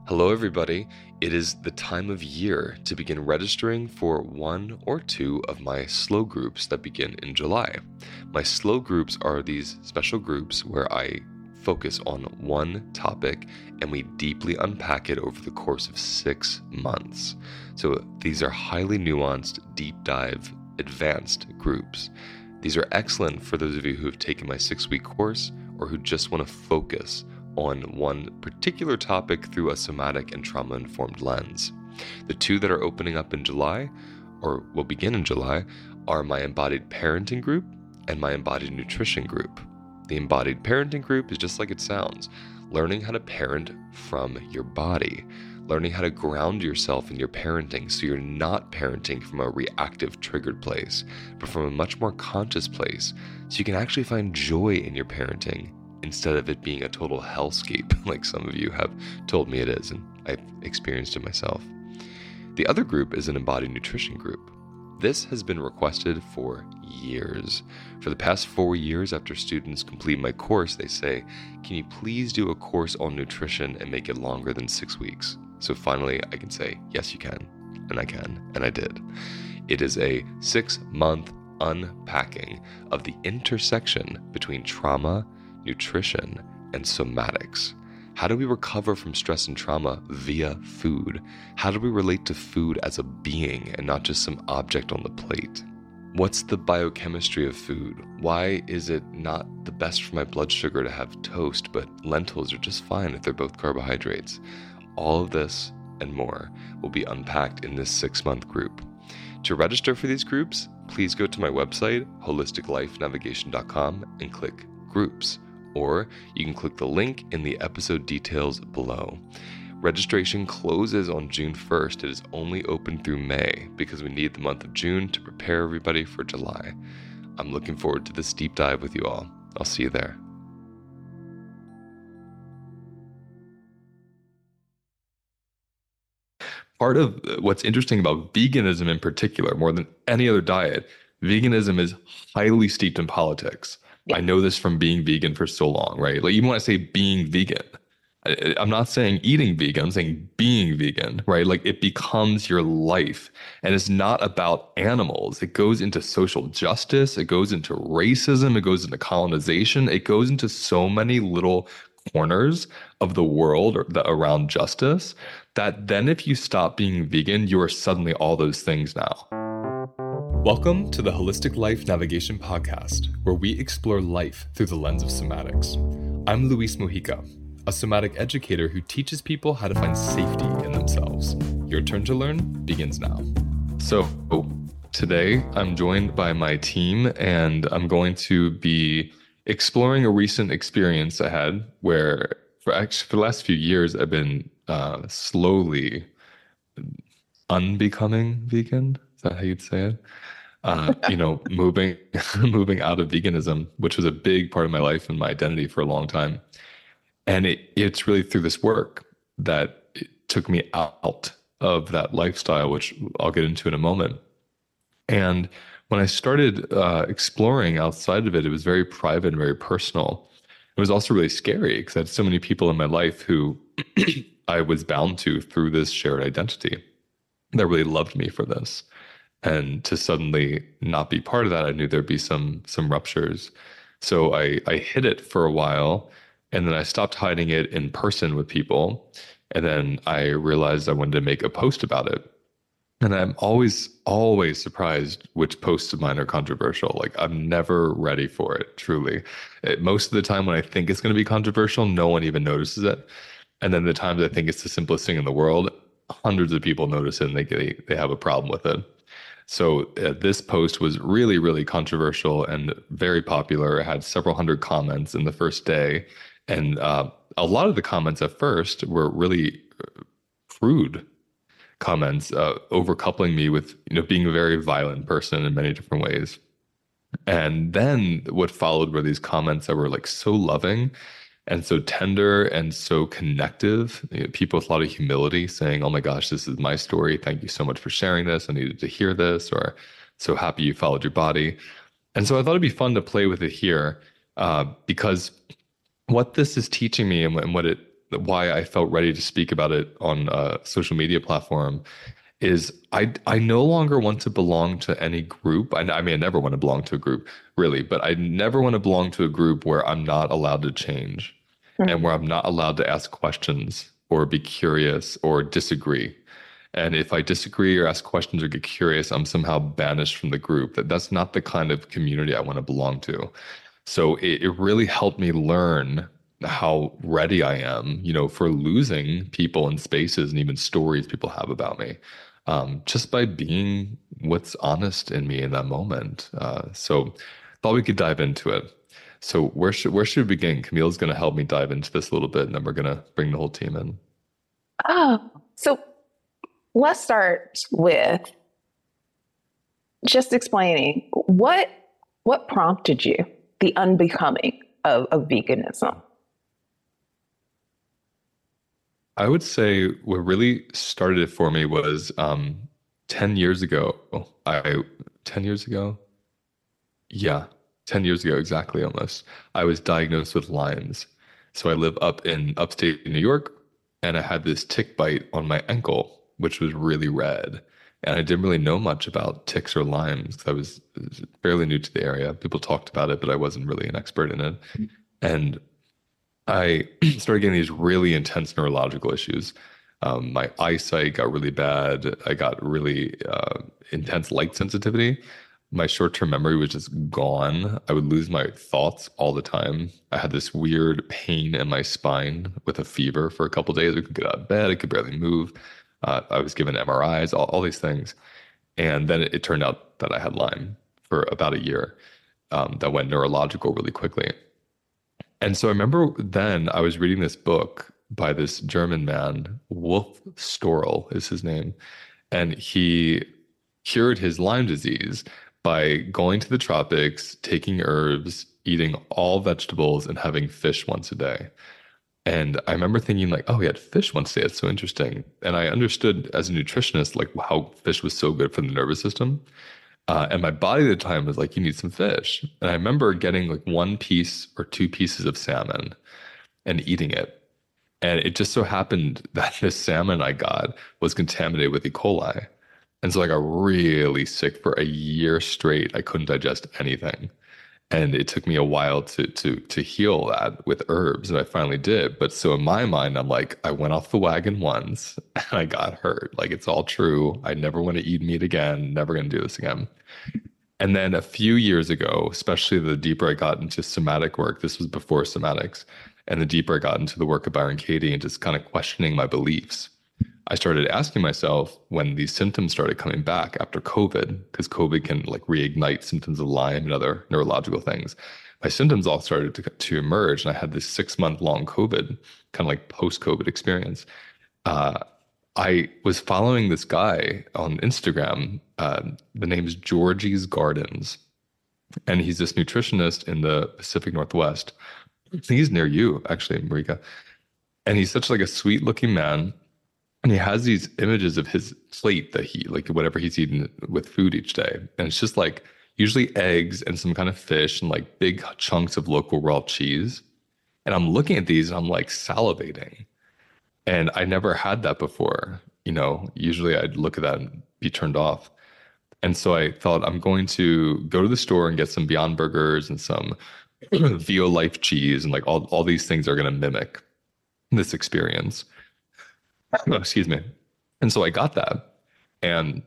Hello, everybody. It is the time of year to begin registering for one or two of my slow groups that begin in July. My slow groups are these special groups where I focus on one topic and we deeply unpack it over the course of 6 months. So these are highly nuanced, deep dive, advanced groups. These are excellent for those of you who have taken my 6-week course or who just want to focus on one particular topic through a somatic and trauma-informed lens. The two that are opening up in July, or will begin in July, are my embodied parenting group and my embodied nutrition group. The embodied parenting group is just like it sounds, learning how to parent from your body, learning how to ground yourself in your parenting so you're not parenting from a reactive, triggered place, but from a much more conscious place, so you can actually find joy in your parenting instead of it being a total hellscape like some of you have told me it is, and I've experienced it myself. The other group is an embodied nutrition group. This has been requested for years. For the past 4 years after students complete my course, they say, can you please do a course on nutrition and make it longer than 6 weeks? So finally I can say, yes, you can, and I can, and I did. It is a 6-month unpacking of the intersection between trauma, nutrition, and somatics. How do we recover from stress and trauma via food? How do we relate to food as a being and not just some object on the plate? What's the biochemistry of food? Why is it not the best for my blood sugar to have toast, but lentils are just fine if they're both carbohydrates? All of this and more will be unpacked in this 6-month group. To register for these groups, please go to my website, holisticlifenavigation.com, and click Groups. Or you can click the link in the episode details below. Registration closes on June 1st. It is only open through May because we need the month of June to prepare everybody for July. I'm looking forward to this deep dive with you all. I'll see you there. Part of what's interesting about veganism in particular, more than any other diet, veganism is highly steeped in politics. I know this from being vegan for so long, right? Like even when I say being vegan, I'm not saying eating vegan, I'm saying being vegan, right? Like it becomes your life. And it's not about animals. It goes into social justice. It goes into racism. It goes into colonization. It goes into so many little corners of the world around justice that then if you stop being vegan, you are suddenly all those things now. Welcome to the Holistic Life Navigation Podcast, where we explore life through the lens of somatics. I'm Luis Mojica, a somatic educator who teaches people how to find safety in themselves. Your turn to learn begins now. So today I'm joined by my team, and I'm going to be exploring a recent experience I had where for the last few years I've been slowly unbecoming vegan. Is that how you'd say it? Moving out of veganism, which was a big part of my life and my identity for a long time. And it's really through this work that it took me out of that lifestyle, which I'll get into in a moment. And when I started exploring outside of it, it was very private and very personal. It was also really scary because I had so many people in my life who I was bound to through this shared identity that really loved me for this. And to suddenly not be part of that, I knew there'd be some ruptures. So I hid it for a while, and then I stopped hiding it in person with people. And then I realized I wanted to make a post about it. And I'm always surprised which posts of mine are controversial. Like I'm never ready for it, truly. Most of the time when I think it's going to be controversial, no one even notices it. And then the times I think it's the simplest thing in the world, hundreds of people notice it and they have a problem with it. So this post was really, really controversial and very popular. It had several hundred comments in the first day. And a lot of the comments at first were really crude comments, overcoupling me with being a very violent person in many different ways. And then what followed were these comments that were like so loving and so tender and so connective. People with a lot of humility saying, oh my gosh, this is my story. Thank you so much for sharing this. I needed to hear this, or so happy you followed your body. And so I thought it'd be fun to play with it here because what this is teaching me and what it why I felt ready to speak about it on a social media platform is I no longer want to belong to any group. I mean, I never want to belong to a group, really, but I never want to belong to a group where I'm not allowed to change and where I'm not allowed to ask questions or be curious or disagree. And if I disagree or ask questions or get curious, I'm somehow banished from the group. That's not the kind of community I want to belong to. So it really helped me learn how ready I am, for losing people and spaces and even stories people have about me, just by being what's honest in me in that moment. So thought we could dive into it. So where should we begin? Camille's going to help me dive into this a little bit, and then we're going to bring the whole team in. Oh, so let's start with just explaining what prompted you the unbecoming of veganism. I would say what really started it for me was 10 years ago. I 10 years ago? Yeah, 10 years ago exactly almost. I was diagnosed with Lyme's. So I live up in upstate New York, and I had this tick bite on my ankle, which was really red. And I didn't really know much about ticks or Lyme's 'cause I was fairly new to the area. People talked about it, but I wasn't really an expert in it. And I started getting these really intense neurological issues. My eyesight got really bad. I got really intense light sensitivity. My short-term memory was just gone. I would lose my thoughts all the time. I had this weird pain in my spine with a fever for a couple of days. I could get out of bed. I could barely move. I was given MRIs, all these things. And then it turned out that I had Lyme for about a year. That went neurological really quickly. And so I remember then I was reading this book by this German man, Wolf Storl is his name, and he cured his Lyme disease by going to the tropics, taking herbs, eating all vegetables, and having fish once a day. And I remember thinking like, oh, he had fish once a day. It's so interesting. And I understood as a nutritionist like how fish was so good for the nervous system. And my body at the time was like, you need some fish. And I remember getting like one piece or two pieces of salmon and eating it. And it just so happened that this salmon I got was contaminated with E. coli. And so I got really sick for a year straight. I couldn't digest anything. And it took me a while to heal that with herbs, and I finally did. But so in my mind, I'm like, I went off the wagon once and I got hurt. Like it's all true. I never want to eat meat again, never gonna do this again. And then a few years ago, especially the deeper I got into somatic work, this was before somatics, and the deeper I got into the work of Byron Katie and just kind of questioning my beliefs, I started asking myself when these symptoms started coming back after COVID, because COVID can like reignite symptoms of Lyme and other neurological things. My symptoms all started to emerge, and I had this 6 month long COVID, kind of like post COVID experience. Uh, I was following this guy on Instagram. The name is Georgie's Gardens, and he's this nutritionist in the Pacific Northwest. I think he's near you, actually, Marika. And he's such like a sweet looking man. And he has these images of his plate that he, like whatever he's eating with food each day. And it's just like usually eggs and some kind of fish and like big chunks of local raw cheese. And I'm looking at these and I'm like salivating. And I never had that before. Usually I'd look at that and be turned off. And so I thought I'm going to go to the store and get some Beyond Burgers and some Vio Life cheese and like all these things are going to mimic this experience. Oh, excuse me. And so I got that. And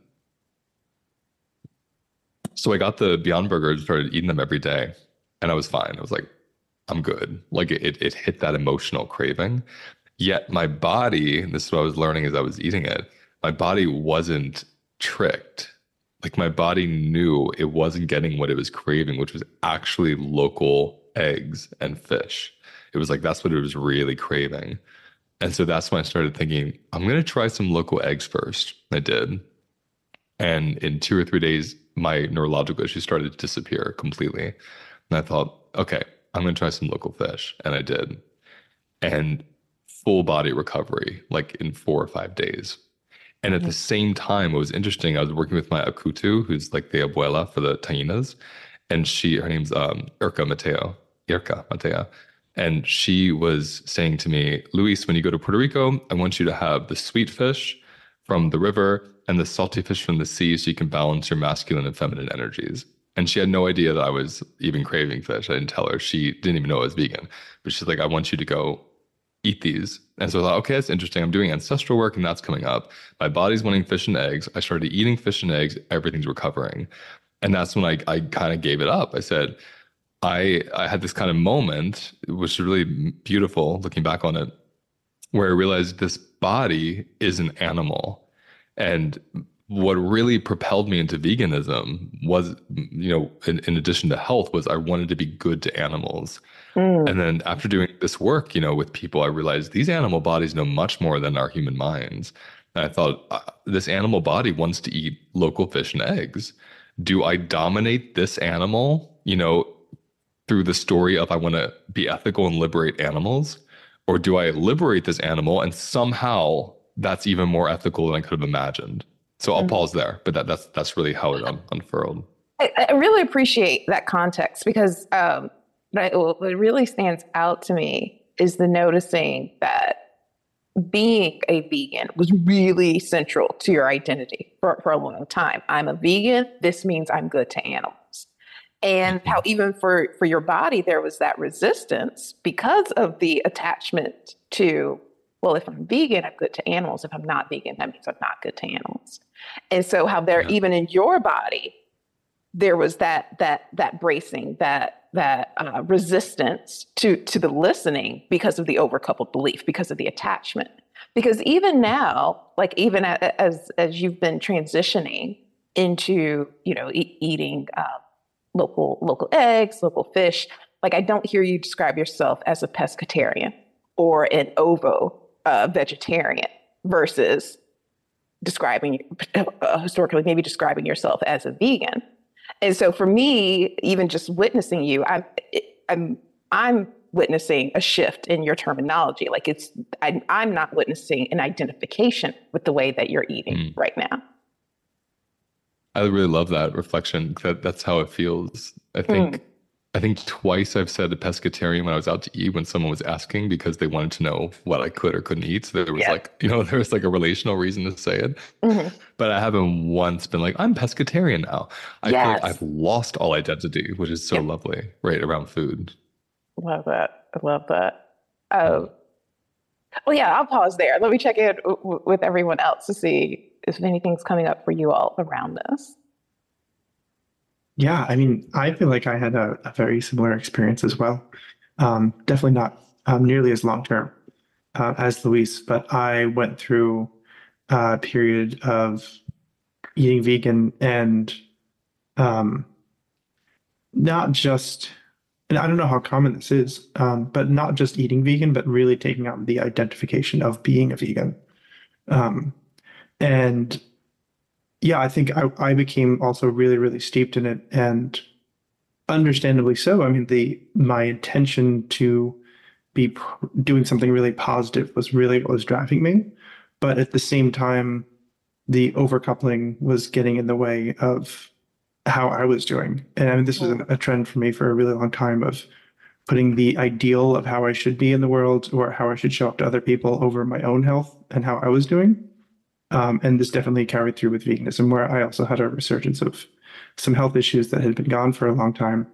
so I got the Beyond Burgers, started eating them every day, and I was fine. I was like, I'm good. Like it hit that emotional craving. Yet my body, and this is what I was learning as I was eating it, my body wasn't tricked. Like my body knew it wasn't getting what it was craving, which was actually local eggs and fish. It was like that's what it was really craving. And so that's when I started thinking, I'm going to try some local eggs first. I did. And in 2 or 3 days, my neurological issues started to disappear completely. And I thought, okay, I'm going to try some local fish. And I did. And full body recovery, like in 4 or 5 days. And at the same time, what was interesting, I was working with my akutu, who's like the abuela for the Tainas. And her name's Irka Mateo. And she was saying to me, Luis, when you go to Puerto Rico, I want you to have the sweet fish from the river and the salty fish from the sea so you can balance your masculine and feminine energies. And she had no idea that I was even craving fish. I didn't tell her. She didn't even know I was vegan. But she's like, I want you to go eat these. And so I thought, okay, that's interesting. I'm doing ancestral work and that's coming up. My body's wanting fish and eggs. I started eating fish and eggs. Everything's recovering. And that's when I kind of gave it up. I said, I had this kind of moment, which is really beautiful looking back on it, where I realized this body is an animal. And what really propelled me into veganism was, in addition to health, was I wanted to be good to animals. And then after doing this work, with people, I realized these animal bodies know much more than our human minds. And I thought, this animal body wants to eat local fish and eggs. Do I dominate this animal, through the story of I want to be ethical and liberate animals? Or do I liberate this animal and somehow that's even more ethical than I could have imagined? So I'll pause there, but that's really how it unfurled. I really appreciate that context because what really stands out to me is the noticing that being a vegan was really central to your identity for a long time. I'm a vegan. This means I'm good to animals. And how even for your body, there was that resistance because of the attachment to, well, if I'm vegan, I'm good to animals. If I'm not vegan, that means I'm not good to animals. And so how there, even in your body, there was that bracing, that resistance to the listening because of the overcoupled belief, because of the attachment. Because even now, like even as you've been transitioning into, eating local eggs, local fish, like I don't hear you describe yourself as a pescatarian or an ovo vegetarian versus historically maybe describing yourself as a vegan. And so for me, even just witnessing you, I'm witnessing a shift in your terminology. Like I'm not witnessing an identification with the way that you're eating right now. I really love that reflection. That's how it feels. I think twice I've said a pescatarian when I was out to eat when someone was asking because they wanted to know what I could or couldn't eat. So there was there was like a relational reason to say it. But I haven't once been like, I'm pescatarian now. I feel like I've lost all identity, which is so lovely, right, around food. Love that. I love that. Well, yeah, I'll pause there. Let me check in with everyone else to see if anything's coming up for you all around this. Yeah, I mean, I feel like I had a very similar experience as well. Definitely not nearly as long term as Luis, but I went through a period of eating vegan and not just, and I don't know how common this is, but not just eating vegan, but really taking on the identification of being a vegan. And yeah, I think I became also really, really steeped in it, and understandably so. I mean, my intention to be doing something really positive was really what was driving me. But at the same time, the overcoupling was getting in the way of how I was doing. And I mean, this was a trend for me for a really long time of putting the ideal of how I should be in the world or how I should show up to other people over my own health and how I was doing. And this definitely carried through with veganism, where I also had a resurgence of some health issues that had been gone for a long time.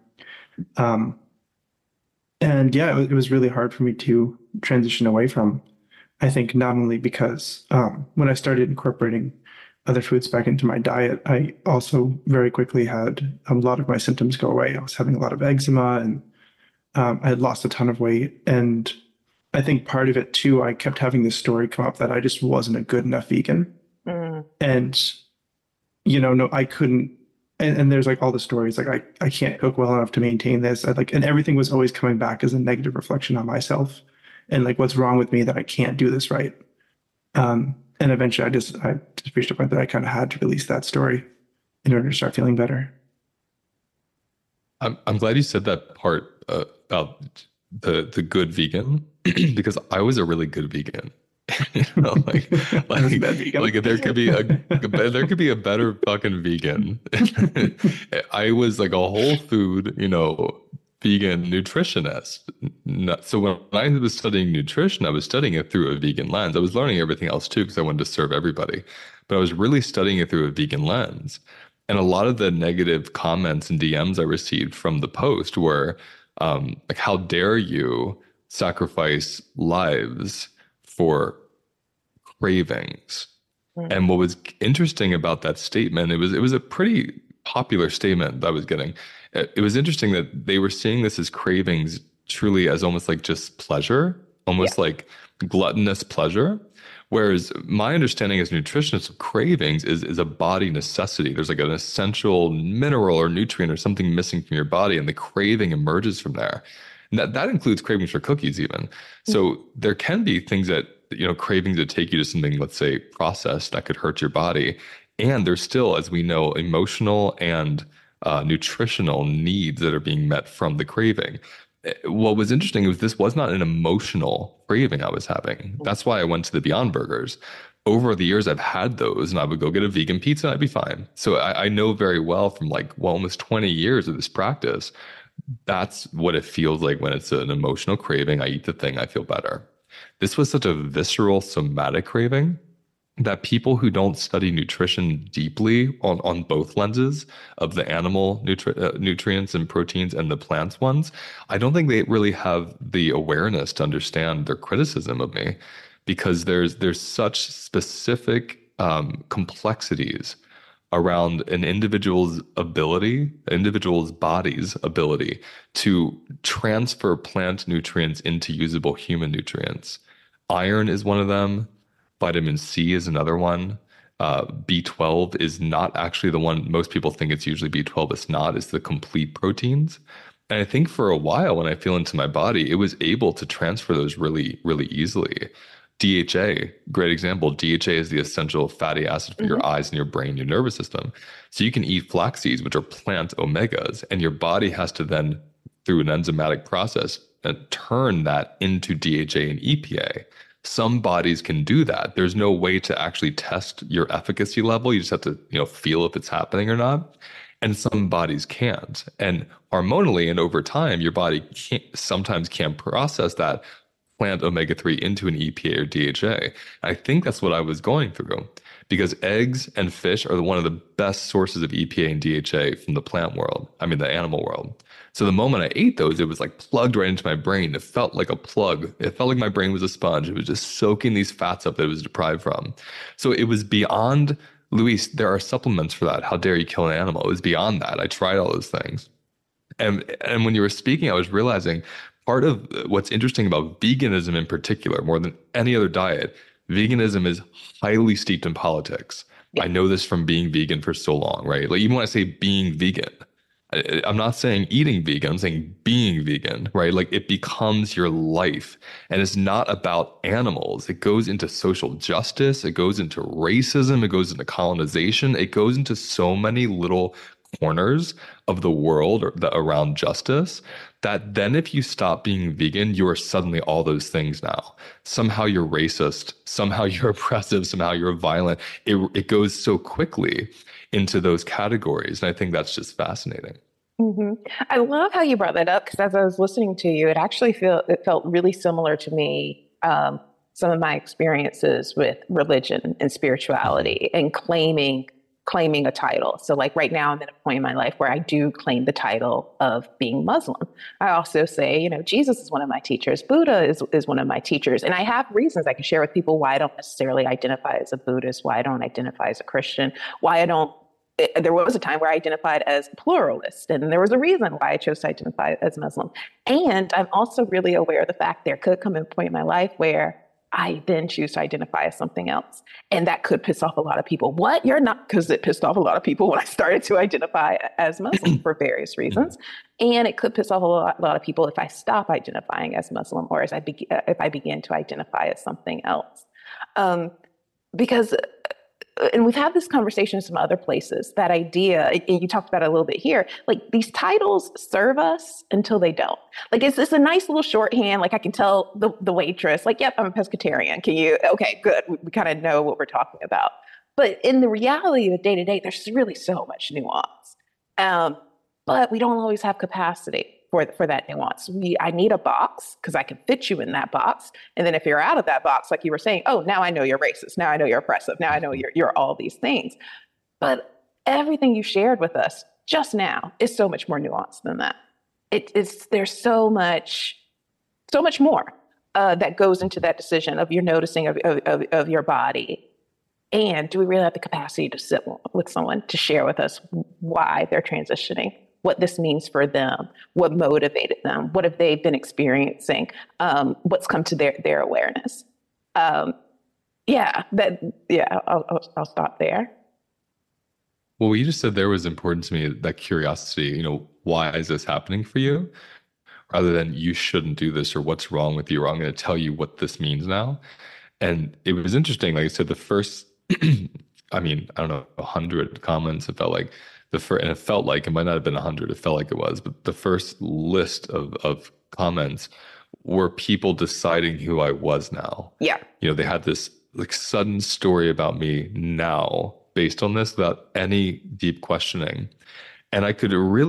And yeah, it was really hard for me to transition away from. I think not only because when I started incorporating other foods back into my diet, I also very quickly had a lot of my symptoms go away. I was having a lot of eczema and I had lost a ton of weight. And I think part of it too, I kept having this story come up that I just wasn't a good enough vegan. And, no, I couldn't. And there's like all the stories, like I can't cook well enough to maintain this. And everything was always coming back as a negative reflection on myself and like, what's wrong with me that I can't do this right. And eventually I just reached a point that I kind of had to release that story in order to start feeling better. I'm glad you said that part about the good vegan because I was a really good vegan. Like there could be a better fucking vegan. I was like a whole food, vegan nutritionist. So when I was studying nutrition, I was studying it through a vegan lens. I was learning everything else too because I wanted to serve everybody, but I was really studying it through a vegan lens. And a lot of the negative comments and DMs I received from the post were like, "How dare you sacrifice lives for cravings?" And what was interesting about that statement, it was a pretty popular statement that I was getting. It was interesting that they were seeing this as cravings truly as almost like just pleasure, Yeah. almost like gluttonous pleasure. Whereas my understanding as a nutritionist of cravings is a body necessity. There's like an essential mineral or nutrient or something missing from your body, and the craving emerges from there. And that includes cravings for cookies even. So there can be things that, cravings that take you to something, let's say, processed that could hurt your body. And there's still, as we know, emotional and nutritional needs that are being met from the craving. What was interesting was this was not an emotional craving I was having. That's why I went to the Beyond Burgers. Over the years, I've had those, and I would go get a vegan pizza, and I'd be fine. So I know very well from almost 20 years of this practice, that's what it feels like when it's an emotional craving. I eat the thing, I feel better. This was such a visceral somatic craving that people who don't study nutrition deeply on both lenses of the animal nutrients and proteins and the plants ones, I don't think they really have the awareness to understand their criticism of me, because there's such specific complexities around an individual's body's ability to transfer plant nutrients into usable human nutrients. Iron is one of them. Vitamin C is another one. B12 is not actually the one. Most people think it's usually B12. It's not. It's the complete proteins. And I think for a while, when I feel into my body, it was able to transfer those really, really easily. DHA, great example. DHA is the essential fatty acid for your eyes and your brain, your nervous system. So you can eat flax seeds, which are plant omegas, and your body has to then, through an enzymatic process, turn that into DHA and EPA. Some bodies can do that. There's no way to actually test your efficacy level. You just have to, feel if it's happening or not. And some bodies can't. And hormonally and over time, your body sometimes can't process that plant omega-3 into an EPA or DHA. I think that's what I was going through, because eggs and fish are one of the best sources of EPA and DHA from the plant world. I mean, the animal world. So the moment I ate those, it was like plugged right into my brain. It felt like a plug. It felt like my brain was a sponge. It was just soaking these fats up that it was deprived from. So it was beyond, Luis, there are supplements for that. How dare you kill an animal? It was beyond that. I tried all those things. And when you were speaking, I was realizing part of what's interesting about veganism in particular, more than any other diet, veganism is highly steeped in politics. Yeah. I know this from being vegan for so long, right? Like, even when I say being vegan, I'm not saying eating vegan, I'm saying being vegan, right? Like, it becomes your life, and it's not about animals. It goes into social justice. It goes into racism. It goes into colonization. It goes into so many little corners of the world around justice, that then if you stop being vegan, you are suddenly all those things now. Somehow you're racist, somehow you're oppressive, somehow you're violent. It goes so quickly into those categories. And I think that's just fascinating. I love how you brought that up, because as I was listening to you, it felt really similar to me. Some of my experiences with religion and spirituality and claiming a title. So like right now, I'm at a point in my life where I do claim the title of being Muslim. I also say, Jesus is one of my teachers. Buddha is one of my teachers. And I have reasons I can share with people why I don't necessarily identify as a Buddhist, why I don't identify as a Christian, why I don't. There was a time where I identified as pluralist, and there was a reason why I chose to identify as Muslim. And I'm also really aware of the fact there could come a point in my life where I then choose to identify as something else. And that could piss off a lot of people. What? You're not, because it pissed off a lot of people when I started to identify as Muslim for various reasons. And it could piss off a lot of people if I stop identifying as Muslim, or if I begin to identify as something else. Because and we've had this conversation in some other places, that idea, and you talked about it a little bit here, like these titles serve us until they don't. Like, it's a nice little shorthand. Like, I can tell the waitress, like, yep, I'm a pescatarian. Okay, good. We kind of know what we're talking about. But in the reality of the day to day, there's really so much nuance. But we don't always have capacity. for that nuance. I need a box because I can fit you in that box. And then if you're out of that box, like you were saying, oh, now I know you're racist. Now I know you're oppressive. Now I know you're all these things. But everything you shared with us just now is so much more nuanced than that. There's so much more that goes into that decision of your noticing of your body. And do we really have the capacity to sit with someone to share with us why they're transitioning, what this means for them, what motivated them, what have they been experiencing, what's come to their awareness? I'll stop there. Well, what you just said there was important to me, that curiosity, why is this happening for you? Rather than you shouldn't do this or what's wrong with you, or I'm going to tell you what this means now. And it was interesting. Like I said, the first, I don't know, 100 comments, it felt like and it felt like, it might not have been 100, it felt like it was, but the first list of comments were people deciding who I was now. Yeah. They had this like sudden story about me now based on this without any deep questioning. And I could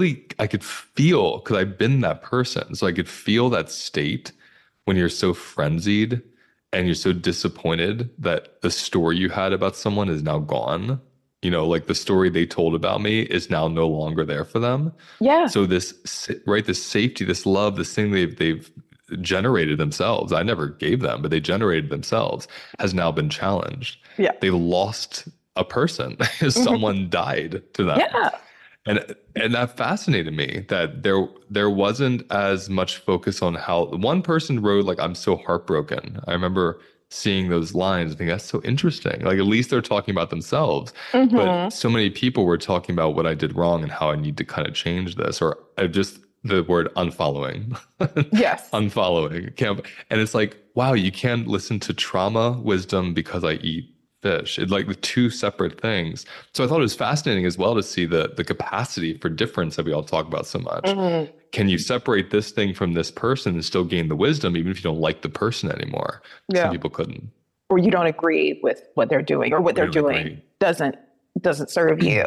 feel, because I've been that person, so I could feel that state when you're so frenzied and you're so disappointed that the story you had about someone is now gone. Like the story they told about me is now no longer there for them. Yeah. So this safety, this love, this thing they've generated themselves, I never gave them, but they generated themselves, has now been challenged. Yeah. They lost a person. Someone died to them. Yeah. And that fascinated me, that there wasn't as much focus on how one person wrote, like, I'm so heartbroken. I remember seeing those lines and thinking, that's so interesting. Like, at least they're talking about themselves. Mm-hmm. But so many people were talking about what I did wrong and how I need to kind of change this, or just the word unfollowing. Yes. Unfollowing. And it's like, wow, you can't listen to trauma wisdom because I eat fish. It's like the two separate things. So I thought it was fascinating as well to see the capacity for difference that we all talk about so much. Mm-hmm. Can you separate this thing from this person and still gain the wisdom, even if you don't like the person anymore? Yeah. Some people couldn't. Or you don't agree with what they're doing, or what they're doing doesn't serve you.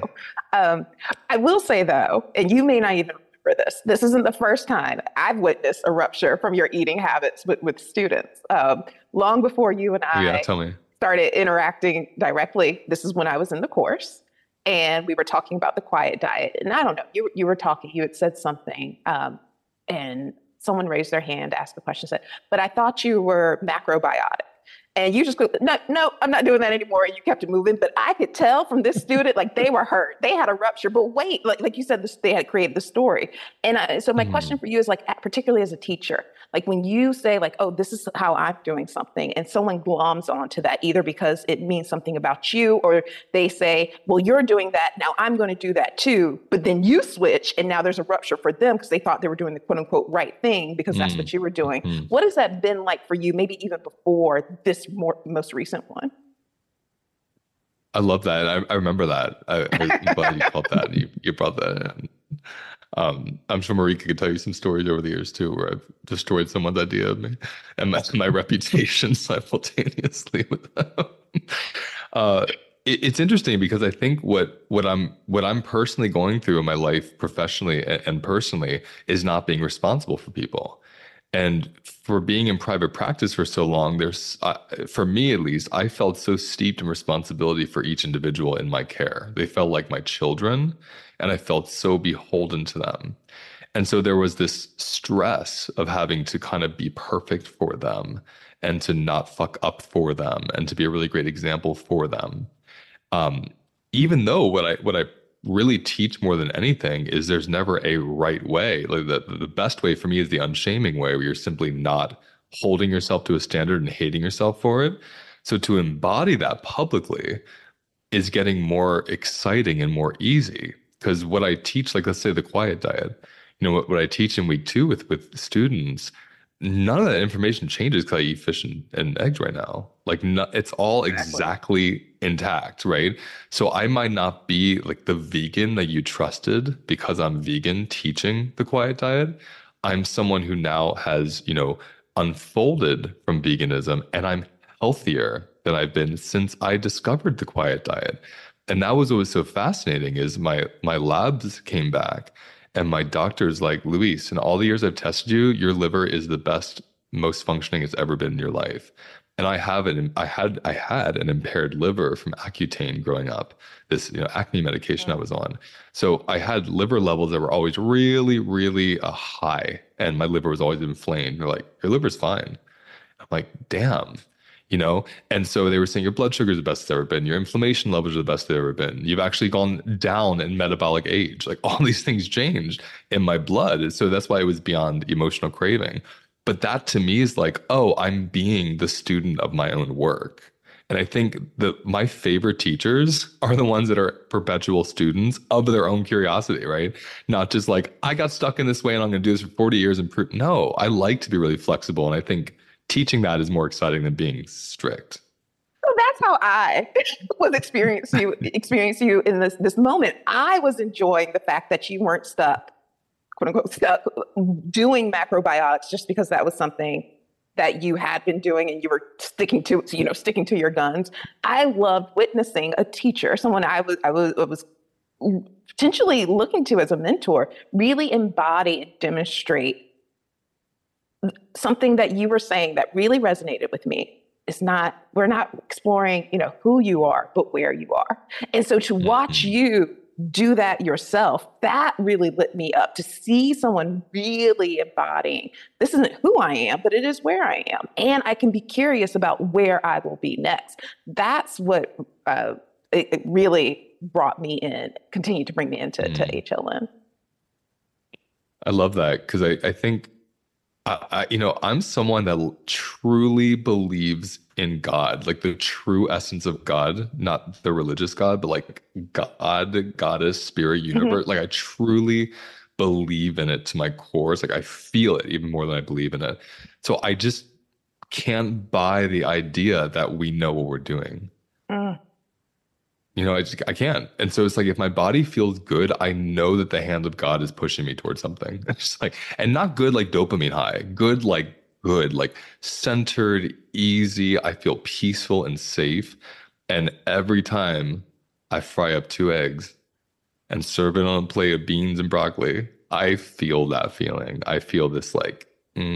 I will say though, and you may not even remember this, this isn't the first time I've witnessed a rupture from your eating habits with students. Long before you and I tell me. started interacting directly, this is when I was in the course, and we were talking about the quiet diet. And I don't know, you were talking, you had said something, and someone raised their hand, asked the question, said, but I thought you were macrobiotic. And you just go, no, I'm not doing that anymore. And you kept it moving. But I could tell from this student, like, they were hurt. They had a rupture. But wait, like you said, they had created the story. And so my question for you is, like, particularly as a teacher, like when you say, like, oh, this is how I'm doing something, and someone gloms onto that, either because it means something about you, or they say, well, you're doing that, now I'm going to do that too. But then you switch, and now there's a rupture for them because they thought they were doing the quote unquote right thing because that's what you were doing. What has that been like for you, maybe even before this most recent one? I love that. And I remember that. I'm glad you caught that. You brought that in. I'm sure Marika could tell you some stories over the years too, where I've destroyed someone's idea of me and my reputation simultaneously with them. It's interesting because I think what I'm personally going through in my life, professionally and personally, is not being responsible for people. And for being in private practice for so long, for me at least, I felt so steeped in responsibility for each individual in my care. They felt like my children, and I felt so beholden to them. And so there was this stress of having to kind of be perfect for them and to not fuck up for them and to be a really great example for them. Even though what I really teach more than anything is there's never a right way. Like the best way for me is the unshaming way, where you're simply not holding yourself to a standard and hating yourself for it. So to embody that publicly is getting more exciting and more easy, because what I teach, like let's say the quiet diet, what I teach in week 2 with students, none of that information changes because I eat fish and eggs right now. Like, it's all exactly intact, right? So I might not be like the vegan that you trusted because I'm vegan teaching the quiet diet. I'm someone who now has, unfolded from veganism, and I'm healthier than I've been since I discovered the quiet diet. And that was what was so fascinating, is my labs came back. And my doctor's like, Luis, in all the years I've tested you, your liver is the best, most functioning it's ever been in your life. And I had an impaired liver from Accutane growing up, this acne medication I was on. So I had liver levels that were always really, really high, and my liver was always inflamed. They're like, your liver's fine. I'm like, damn. And so they were saying your blood sugar is the best it's ever been. Your inflammation levels are the best they've ever been. You've actually gone down in metabolic age. Like all these things changed in my blood. So that's why it was beyond emotional craving. But that to me is like, oh, I'm being the student of my own work. And I think that my favorite teachers are the ones that are perpetual students of their own curiosity, right? Not just like, I got stuck in this way and I'm going to do this for 40 years and prove. No, I like to be really flexible. And I think teaching that is more exciting than being strict. So that's how I was experiencing you in this moment. I was enjoying the fact that you weren't stuck, quote unquote, stuck doing macrobiotics just because that was something that you had been doing and you were sticking to your guns. I loved witnessing a teacher, someone I was potentially looking to as a mentor, really embody and demonstrate something that you were saying that really resonated with me. We're not exploring, who you are, but where you are. And so to watch you do that yourself, that really lit me up, to see someone really embodying, this isn't who I am, but it is where I am. And I can be curious about where I will be next. That's what it really brought me in, continued to bring me into to HLN. I love that, because I think, I'm someone that truly believes in God, like the true essence of God, not the religious God, but like God, goddess, spirit, universe. Like I truly believe in it to my core. It's like I feel it even more than I believe in it. So I just can't buy the idea that we know what we're doing. I can't. And so it's like, if my body feels good, I know that the hand of God is pushing me towards something. It's just like, and not good like dopamine high, good, like centered, easy. I feel peaceful and safe. And every time I fry up 2 eggs and serve it on a plate of beans and broccoli, I feel that feeling. I feel this like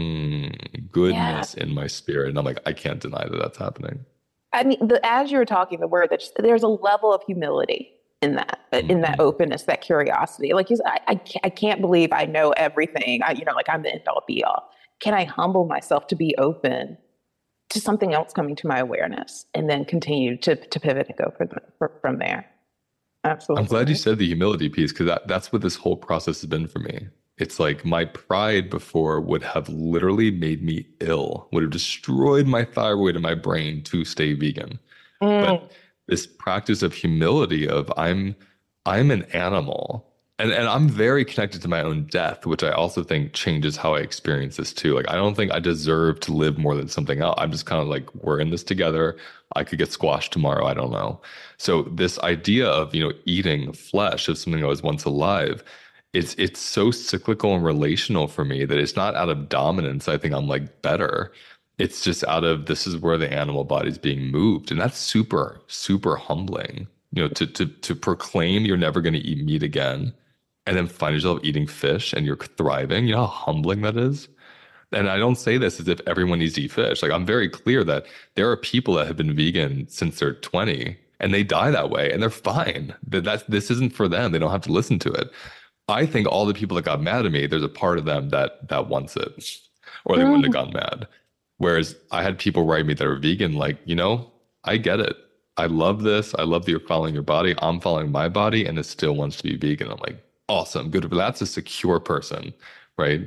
goodness in my spirit. And I'm like, I can't deny that that's happening. I mean, as you were talking, there's a level of humility in that, in that openness, that curiosity. Like I can't believe I know everything. I'm the end all be all. Can I humble myself to be open to something else coming to my awareness, and then continue to pivot and go from there? Absolutely. I'm glad you said the humility piece, because that's what this whole process has been for me. It's like my pride before would have literally made me ill, would have destroyed my thyroid and my brain to stay vegan. But this practice of humility of I'm an animal, and I'm very connected to my own death, which I also think changes how I experience this too. Like, I don't think I deserve to live more than something else. I'm just kind of like, we're in this together. I could get squashed tomorrow. I don't know. So this idea of, eating flesh of something that was once alive, it's so cyclical and relational for me that it's not out of dominance. I think I'm like better. It's just out of, this is where the animal body is being moved. And that's super, super humbling, to proclaim you're never going to eat meat again, and then find yourself eating fish and you're thriving. You know how humbling that is? And I don't say this as if everyone needs to eat fish. Like, I'm very clear that there are people that have been vegan since they're 20 and they die that way and they're fine. This isn't for them. They don't have to listen to it. I think all the people that got mad at me, there's a part of them that wants it, or they wouldn't have gone mad. Whereas I had people write me that are vegan, like, I get it. I love this. I love that you're following your body. I'm following my body, and it still wants to be vegan. I'm like, awesome, good. But that's a secure person, right?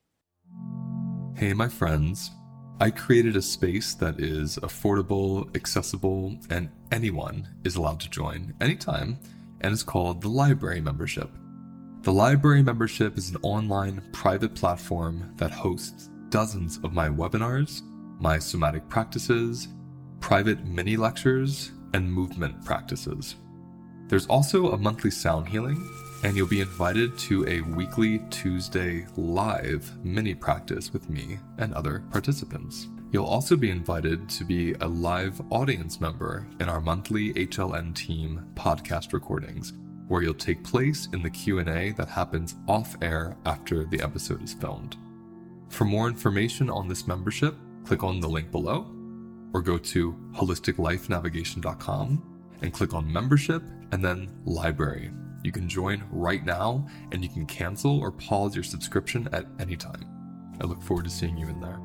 Hey, my friends. I created a space that is affordable, accessible, and anyone is allowed to join anytime, and it's called the Library Membership. The Library Membership is an online private platform that hosts dozens of my webinars, my somatic practices, private mini lectures, and movement practices. There's also a monthly sound healing, and you'll be invited to a weekly Tuesday live mini practice with me and other participants. You'll also be invited to be a live audience member in our monthly HLN team podcast recordings, where you'll take place in the Q&A that happens off air after the episode is filmed. For more information on this membership, click on the link below or go to holisticlifenavigation.com and click on membership and then library. You can join right now and you can cancel or pause your subscription at any time. I look forward to seeing you in there.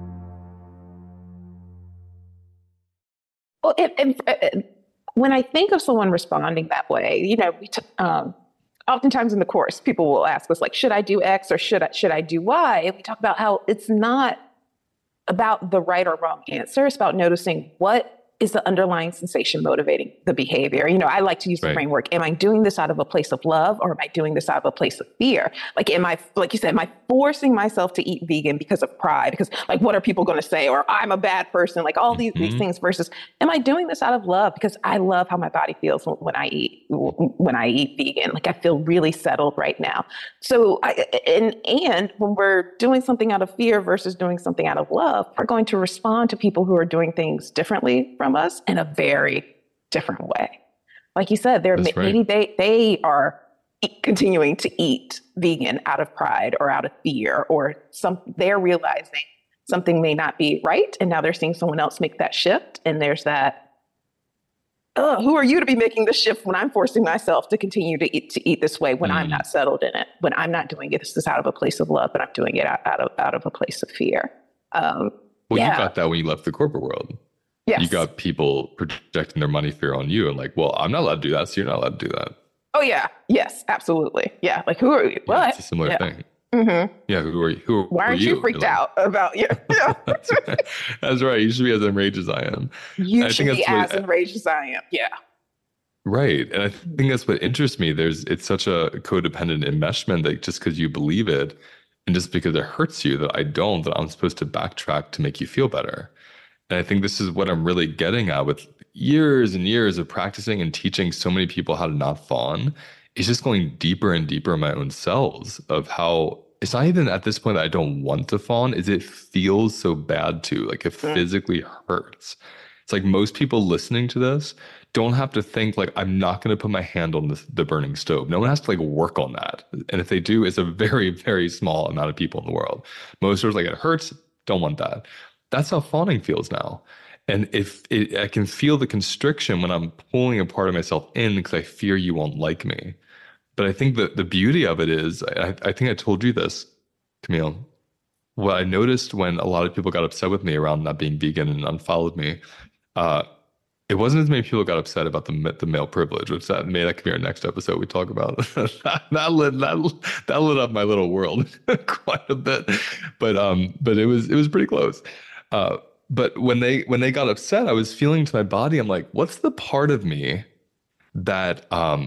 Well, when I think of someone responding that way, you know, oftentimes in the course, people will ask us, like, should I do X or should I do Y? And we talk about how it's not about the right or wrong answer. It's about noticing what is the underlying sensation motivating the behavior. You know, I like to use the framework. Am I doing this out of a place of love or am I doing this out of a place of fear? Like, like you said, am I forcing myself to eat vegan because of pride? Because like, what are people going to say? Or I'm a bad person, like all these things versus, am I doing this out of love? Because I love how my body feels when I eat vegan. Like I feel really settled right now. So and when we're doing something out of fear versus doing something out of love, we're going to respond to people who are doing things differently from us in a very different way. Like you said, maybe they are continuing to eat vegan out of pride or out of fear, or they're realizing something may not be right, and now they're seeing someone else make that shift, and there's that, who are you to be making the shift when I'm forcing myself to continue to eat this way when I'm not settled in it, when I'm not doing it. This is out of a place of love, but I'm doing it out of a place of fear. You got that when you left the corporate world. Yes. You got people projecting their money fear on you and like, well, I'm not allowed to do that, so you're not allowed to do that. Oh, yeah. Yes, absolutely. Yeah. Like, who are you? What? Yeah, it's a similar thing. Mm-hmm. Yeah. Who are you? Why aren't you freaked out about you? Yeah. That's right. You should be as enraged as I am. You should be as enraged as I am. Yeah. Right. And I think that's what interests me. It's such a codependent enmeshment that just because you believe it and just because it hurts you that I'm supposed to backtrack to make you feel better. And I think this is what I'm really getting at with years and years of practicing and teaching so many people how to not fawn. It's just going deeper and deeper in my own cells of how it's not even at this point that I don't want to fawn, is it feels so bad to, like it physically hurts. It's like most people listening to this don't have to think like, I'm not going to put my hand on the burning stove. No one has to like work on that. And if they do, it's a very, very small amount of people in the world. Most are like, it hurts, don't want that. That's how fawning feels now. And I can feel the constriction when I'm pulling a part of myself in because I fear you won't like me. But I think that the beauty of it is, I think I told you this, Camille, what I noticed when a lot of people got upset with me around not being vegan and unfollowed me, it wasn't as many people got upset about the male privilege, which that could be our next episode we talk about. that lit up my little world quite a bit. But it was pretty close. But when they got upset, I was feeling to my body, I'm like, what's the part of me that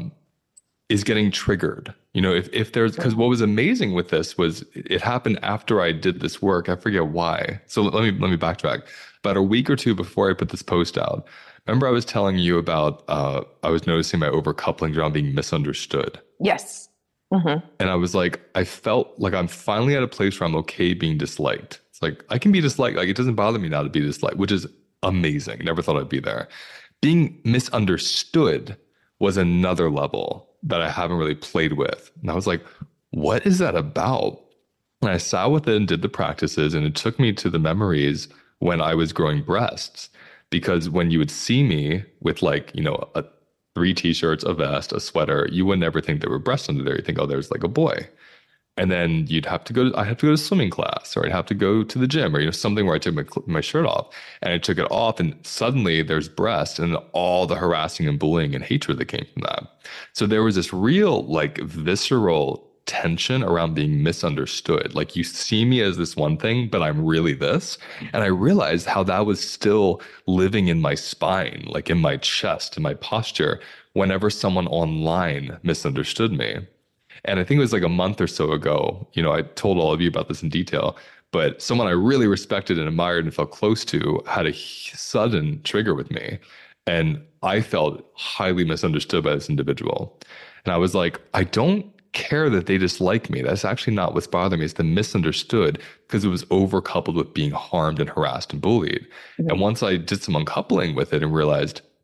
is getting triggered? You know, if there's, because what was amazing with this was it happened after I did this work. I forget why. So let me backtrack. About a week or two before I put this post out, remember I was telling you about I was noticing my overcoupling around being misunderstood. Yes. Mm-hmm. And I was like, I felt like I'm finally at a place where I'm okay being disliked. It's like I can be disliked. Like it doesn't bother me now to be disliked, which is amazing. Never thought I'd be there. Being misunderstood was another level that I haven't really played with. And I was like, what is that about? And I sat with it and did the practices, and it took me to the memories when I was growing breasts. Because when you would see me with like, you know, 3 t-shirts, a vest, a sweater, you would never think there were breasts under there. You think, oh, there's like a boy. And then I'd have to go to swimming class, or I'd have to go to the gym, or, you know, something where I took my shirt off, and I took it off, and suddenly there's breast and all the harassing and bullying and hatred that came from that. So there was this real like visceral tension around being misunderstood. Like you see me as this one thing, but I'm really this. And I realized how that was still living in my spine, like in my chest, in my posture, whenever someone online misunderstood me. And I think it was like a month or so ago, you know, I told all of you about this in detail, but someone I really respected and admired and felt close to had a sudden trigger with me. And I felt highly misunderstood by this individual. And I was like, I don't care that they dislike me. That's actually not what's bothering me. It's the misunderstood, because it was overcoupled with being harmed and harassed and bullied. Mm-hmm. And once I did some uncoupling with it and realized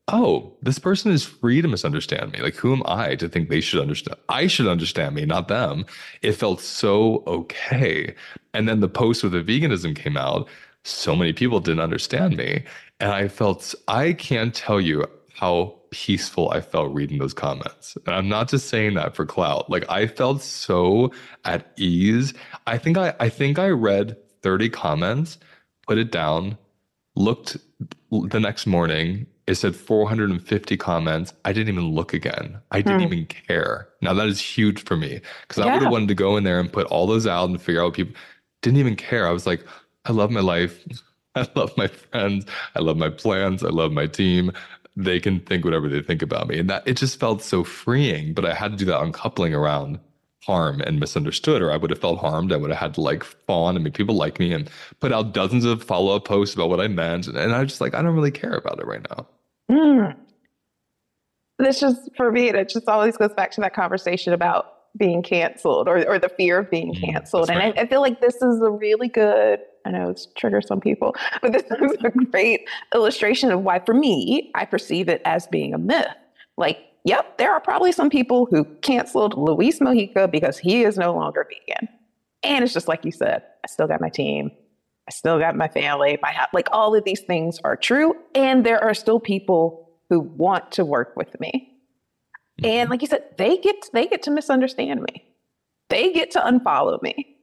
oh, this person is free to misunderstand me. Like, who am I to think they should understand? I should understand me, not them. It felt so okay. And then the post with the veganism came out. So many people didn't understand me. And I can't tell you how peaceful I felt reading those comments. And I'm not just saying that for clout. Like, I felt so at ease. I think I read 30 comments, put it down, looked the next morning. It said 450 comments. I didn't even look again. I didn't Hmm. even care. Now that is huge for me because I would have Yeah. wanted to go in there and put all those out and figure out what people didn't even care. I was like, I love my life. I love my friends. I love my plans. I love my team. They can think whatever they think about me. And that it just felt so freeing. But I had to do that uncoupling around harm and misunderstood, or I would have felt harmed. I would have had to like fawn and make people like me and put out dozens of follow-up posts about what I meant. And I just like, I don't really care about it right now. Mm. This just for me, it just always goes back to that conversation about being canceled or the fear of being canceled. That's And right. I feel like this is a really good, I know it's trigger some people, but this is a great illustration of why, for me, I perceive it as being a myth. Like, yep, there are probably some people who canceled Luis Mojica because he is no longer vegan. And it's just like you said, I still got my team. I still got my family, my house. Like all of these things are true. And there are still people who want to work with me. And Mhm. like you said, they get to misunderstand me. They get to unfollow me.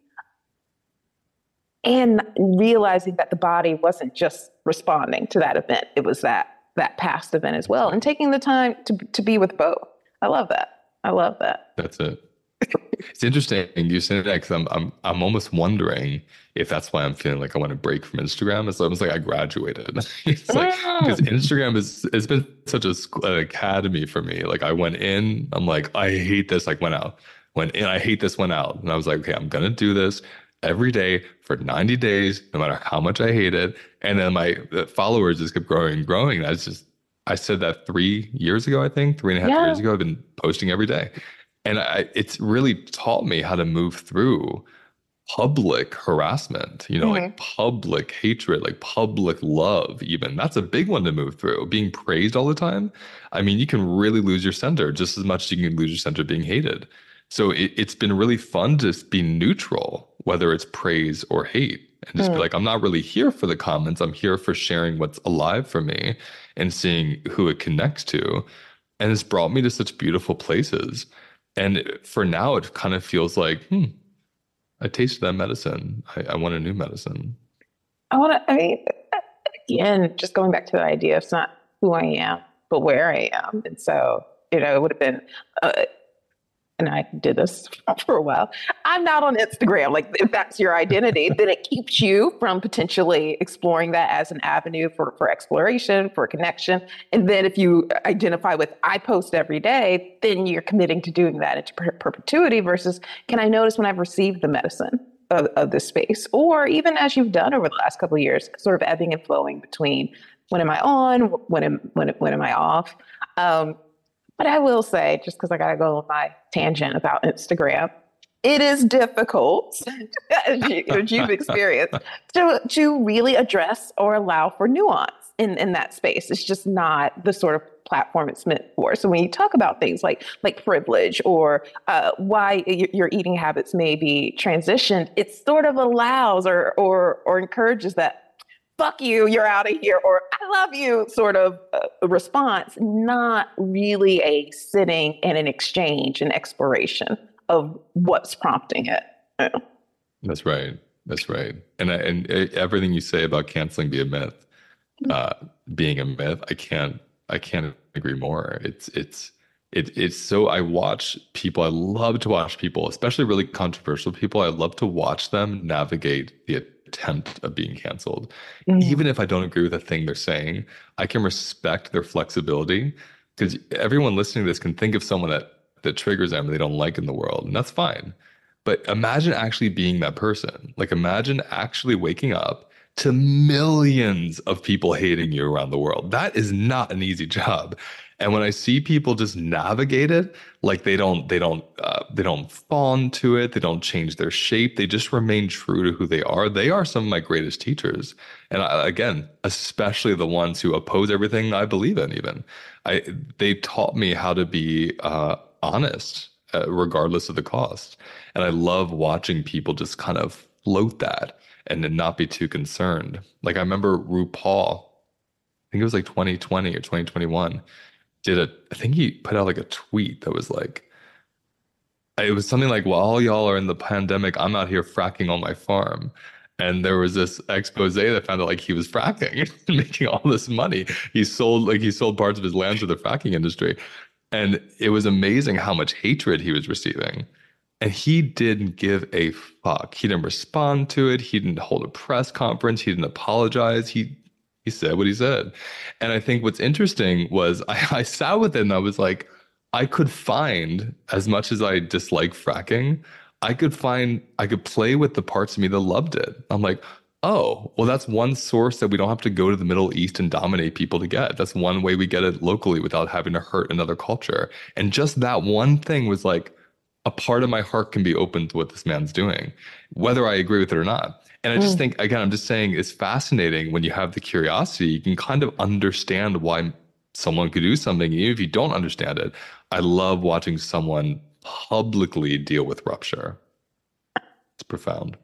And realizing that the body wasn't just responding to that event, it was that past event as That's well. it. And taking the time to be with both. I love that. I love that. That's it. It's interesting you saying that because I'm almost wondering if that's why I'm feeling like I want to break from Instagram. It's almost like I graduated. It's like because Mm. Instagram is it's been such an academy for me. Like I went in, I'm like, I hate this, like went out. Went in, I hate this, went out. And I was like, okay, I'm gonna do this every day for 90 days, no matter how much I hate it. And then my followers just kept growing and growing. That's just I said that 3 years ago, I think, 3.5 years Yeah. ago. I've been posting every day. And it's really taught me how to move through public harassment, like Mhm. public hatred, like public love, even. That's a big one to move through. Being praised all the time. I mean, you can really lose your center just as much as you can lose your center being hated. So it's been really fun to be neutral, whether it's praise or hate, and just be Mm. like, I'm not really here for the comments. I'm here for sharing what's alive for me and seeing who it connects to. And it's brought me to such beautiful places. And for now, it kind of feels like, I tasted that medicine. I want a new medicine. I mean, again, just going back to the idea, it's not who I am, but where I am. And so, it would have been, uh, and I did this for a while. I'm not on Instagram. Like, if that's your identity, then it keeps you from potentially exploring that as an avenue for exploration, for connection. And then if you identify with I post every day, then you're committing to doing that into perpetuity versus can I notice when I've received the medicine of this space? Or even as you've done over the last couple of years, sort of ebbing and flowing between when am I on, when am I off? Um, but I will say, just because I got to go on my tangent about Instagram, it is difficult, as you've experienced, to really address or allow for nuance in that space. It's just not the sort of platform it's meant for. So when you talk about things like privilege or why your eating habits may be transitioned, it sort of allows or encourages that fuck you, you're out of here, or I love you sort of response, not really a sitting and an exchange and exploration of what's prompting it. Yeah. That's right. That's right. And everything you say about canceling uh, being a myth, I can't agree more. It's so I watch people. I love to watch people, especially really controversial people. I love to watch them navigate the attempt of being canceled. Even Mm. if I don't agree with a thing they're saying, I can respect their flexibility because everyone listening to this can think of someone that triggers them and they don't like in the world, and that's fine. But imagine actually being that person. Like imagine actually waking up to millions of people hating you around the world. That is not an easy job. And when I see people just navigate it, like they don't fall into it, they don't change their shape, they just remain true to who they are. They are some of my greatest teachers. And again, especially the ones who oppose everything I believe in, even. They taught me how to be honest, regardless of the cost. And I love watching people just kind of float that and then not be too concerned. Like I remember RuPaul, I think it was like 2020 or 2021, I think he put out like a tweet that was like, it was something like, while y'all are in the pandemic, I'm out here fracking on my farm. And there was this expose that found out like he was fracking and making all this money. He sold parts of his land to the fracking industry. And it was amazing how much hatred he was receiving. And he didn't give a fuck. He didn't respond to it. He didn't hold a press conference. He didn't apologize. He said what he said. And I think what's interesting was I sat with it and I was like, I could find, as much as I dislike fracking, I could play with the parts of me that loved it. I'm like, oh, well, that's one source that we don't have to go to the Middle East and dominate people to get. That's one way we get it locally without having to hurt another culture. And just that one thing was like, a part of my heart can be open to what this man's doing, whether I agree with it or not. And I just think, again, I'm just saying it's fascinating when you have the curiosity, you can kind of understand why someone could do something, even if you don't understand it. I love watching someone publicly deal with rupture. It's profound.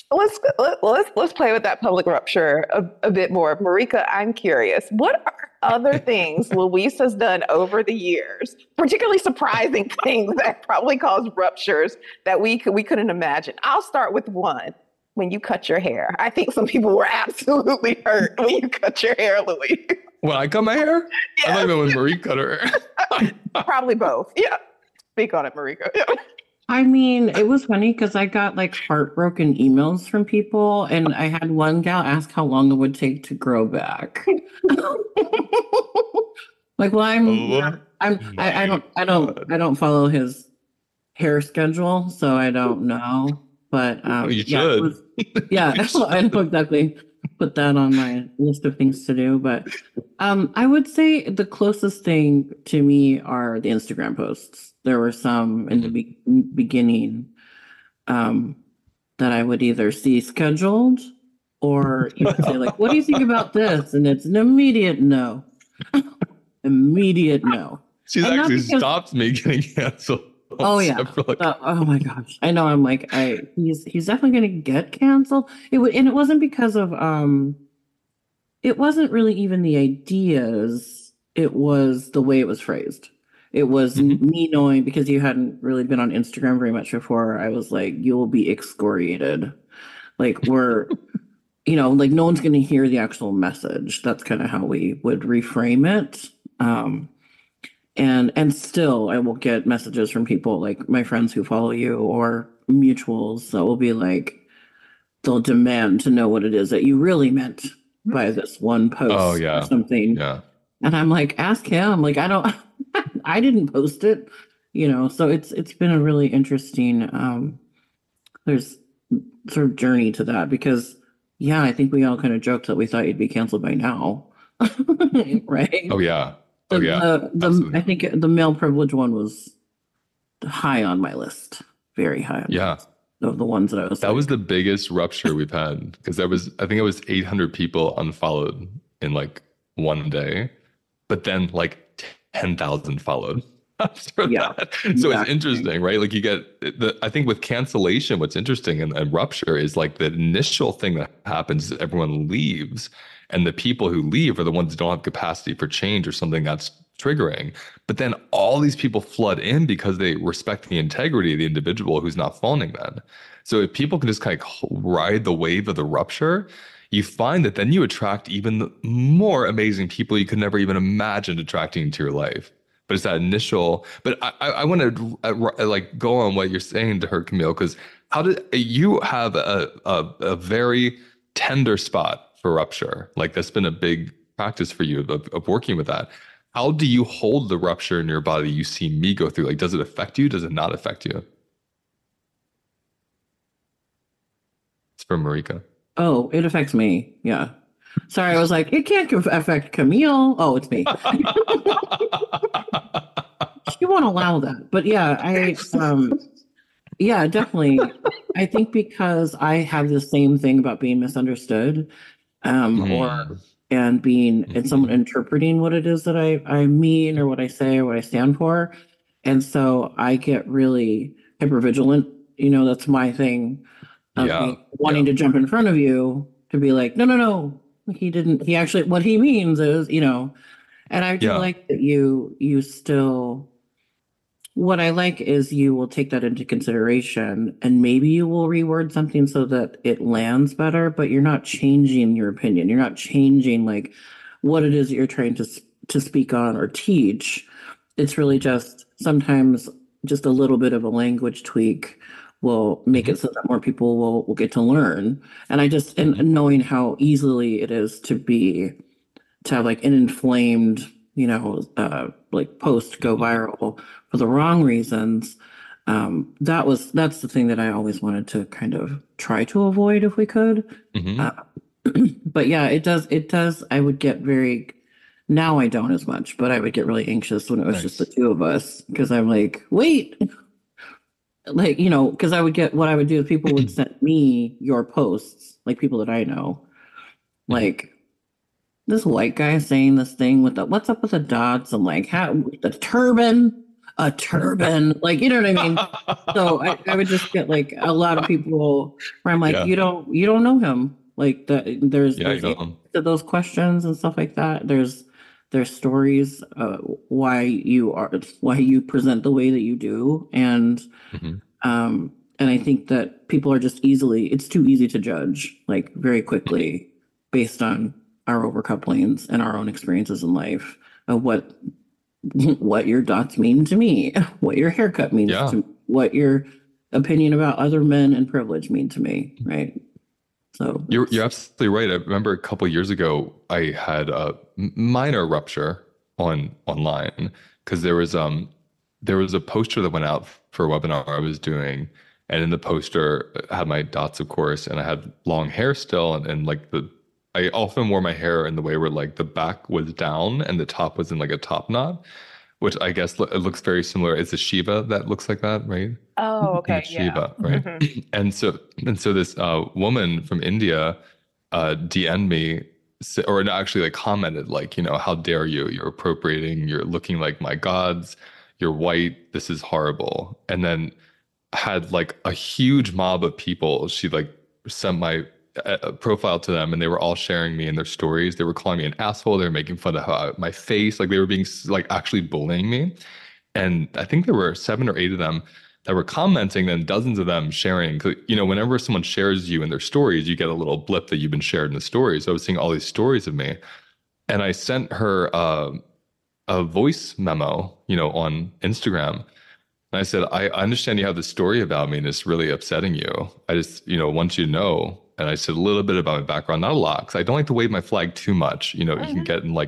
Let's play with that public rupture a bit more. Marika, I'm curious. What are other things Luis has done over the years, particularly surprising things that probably caused ruptures that we couldn't imagine? I'll start with one. When you cut your hair, I think some people were absolutely hurt when you cut your hair, Luis. When I cut my hair? Yes. I thought even when Marie cut her hair. Probably both. Yeah. Speak on it, Marika. Yeah. I mean, it was funny because I got like heartbroken emails from people, and I had one gal ask how long it would take to grow back. Like, well, I don't follow his hair schedule, so I don't know. But you should. Yeah, I don't exactly put that on my list of things to do. But I would say the closest thing to me are the Instagram posts. There were some in the beginning that I would either see scheduled or say like, "What do you think about this?" And it's an immediate no. Immediate no. She's actually stopped me getting canceled. Oh yeah. Oh my gosh. I know. I'm like, he's definitely going to get canceled. It wasn't because of it wasn't really even the ideas. It was the way it was phrased. It was me knowing, because you hadn't really been on Instagram very much before. I was like, you will be excoriated. Like we're, like no one's going to hear the actual message. That's kind of how we would reframe it. And still, I will get messages from people like my friends who follow you or mutuals that will be like, they'll demand to know what it is that you really meant by this one post or something. Yeah. And I'm like, ask him. Like, I didn't post it, so it's been a really interesting, there's sort of journey to that because, I think we all kind of joked that we thought you'd be canceled by now. Right. Oh, yeah. I think the male privilege one was high on my list, very high. Of the ones that I was. That was the biggest rupture we've had because I think it was 800 people unfollowed in like one day, but then like 10,000 followed after that. So it's interesting, right? Like you get I think with cancellation, what's interesting and rupture is like the initial thing that happens is everyone leaves. And the people who leave are the ones who don't have capacity for change or something that's triggering. But then all these people flood in because they respect the integrity of the individual who's not falling then. So if people can just kind of ride the wave of the rupture, you find that then you attract even more amazing people you could never even imagine attracting into your life. But it's that initial. But I want to like go on what you're saying to her, Camille, because how did you have a very tender spot for rupture? Like that's been a big practice for you of working with that. How do you hold the rupture in your body you see me go through? Like, does it affect you? Does it not affect you? It's from Marika. Oh, it affects me. Yeah. Sorry, I was like, it can't affect Camille. Oh, it's me. She won't allow that. But yeah, yeah, definitely. I think because I have the same thing about being misunderstood, or and being and someone interpreting what it is that I mean or what I say or what I stand for. And so I get really hyper vigilant. That's my thing of Yeah. wanting to jump in front of you to be like, no, no, no. He actually, what he means is, and I do Yeah. like that you still, what I like is you will take that into consideration and maybe you will reword something so that it lands better, but you're not changing your opinion. You're not changing like what it is that you're trying to speak on or teach. It's really just sometimes just a little bit of a language tweak will make it so that more people will get to learn. And and knowing how easily it is to have like an inflamed, like post go viral for the wrong reasons. That's the thing that I always wanted to kind of try to avoid if we could. But yeah, it does. I would get now I don't as much, but I would get really anxious when it was just the two of us because I'm like, wait, like, because what I would do is people would send me your posts, like people that I know, like, this white guy saying this thing with what's up with the dots and like how a turban, like, you know what I mean? So I would just get like a lot of people where I'm like, you don't know him. Like there's to those questions and stuff like that. There's stories, why you present the way that you do. And I think that people are just it's too easy to judge like very quickly based on our overcouplings and our own experiences in life of what your dots mean to me, what your haircut means to me, what your opinion about other men and privilege mean to me, right? So you're absolutely right. I remember a couple of years ago, I had a minor rupture online because there was a poster that went out for a webinar I was doing, and in the poster I had my dots, of course, and I had long hair still, and like I often wore my hair in the way where like the back was down and the top was in like a top knot, which I guess it looks very similar. It's a Shiva that looks like that, right? Oh, okay. Shiva, right? And so this woman from India DM'd me, or actually like commented like, how dare you? You're appropriating. You're looking like my gods. You're white. This is horrible. And then had like a huge mob of people. She like sent my profile to them, and they were all sharing me in their stories. They were calling me an asshole. They were making fun of my face. Like they were being like actually bullying me. And I think there were 7 or 8 of them that were commenting, and dozens of them sharing. Whenever someone shares you in their stories, you get a little blip that you've been shared in the stories. So I was seeing all these stories of me, and I sent her a voice memo, on Instagram. And I said, I understand you have this story about me and it's really upsetting you. I just, want you to know. And I said a little bit about my background, not a lot, because I don't like to wave my flag too much. You can get in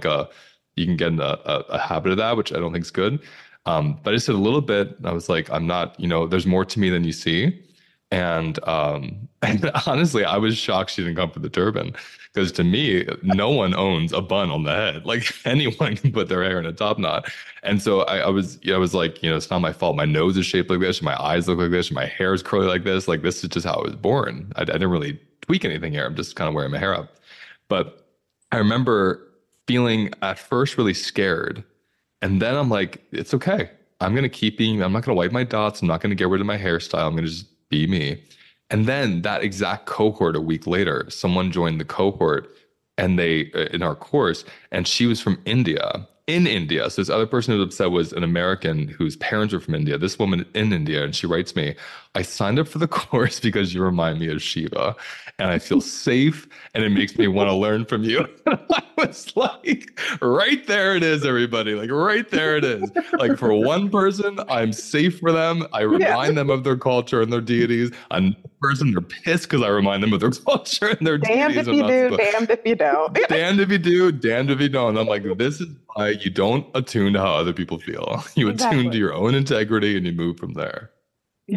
a habit of that, which I don't think is good. But I said a little bit. I was like, I'm not, there's more to me than you see. And honestly, I was shocked she didn't come for the turban, because to me, no one owns a bun on the head. Like anyone can put their hair in a top knot. And so I was like, it's not my fault. My nose is shaped like this, my eyes look like this, my hair is curly like this. Like this is just how I was born. I didn't really tweak anything here. I'm just kind of wearing my hair up. But I remember feeling at first really scared. And then I'm like, it's okay. I'm going to keep being, I'm not going to wipe my dots. I'm not going to get rid of my hairstyle. I'm going to just be me. And then that exact cohort, a week later, someone joined the cohort and in our course, and she was from India. In India. So this other person who was upset was an American whose parents were from India. This woman in India, and she writes me, I signed up for the course because you remind me of Shiva, and I feel safe, and it makes me want to learn from you. I was like, right there it is, everybody. Like right there it is. Like for one person, I'm safe for them. I remind them of their culture and their deities. Another person, they're pissed because I remind them of their culture and their deities. Damned if you do, damned if you don't. Damned if you do, damned if you don't. And I'm like, this is why you don't attune to how other people feel. You attune to your own integrity and you move from there.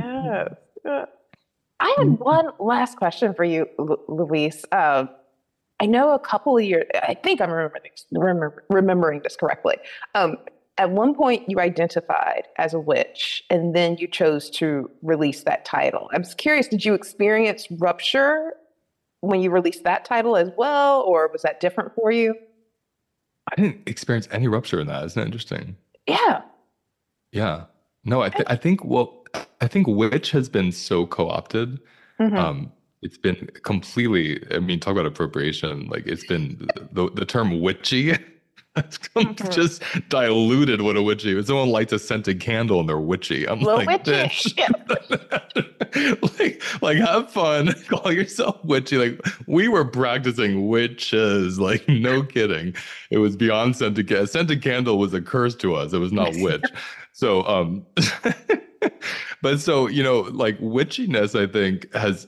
Yes. I had one last question for you, Luis. I know a couple of years, I think I'm remembering this correctly. At one point, you identified as a witch, and then you chose to release that title. I was curious, did you experience rupture when you released that title as well, or was that different for you? I didn't experience any rupture in that. Isn't that interesting? Yeah. Yeah. No, I think witch has been so co-opted. Mm-hmm. It's been completely, I mean, talk about appropriation. Like it's been the term witchy has just diluted what a witchy is. Someone lights a scented candle and they're witchy. I'm Well, like, witchy. bitch. like have fun. Call yourself witchy. Like we were practicing witches. Like no kidding. It was beyond scented candle. Scented candle was a curse to us. It was not witch. So but so, like witchiness, I think has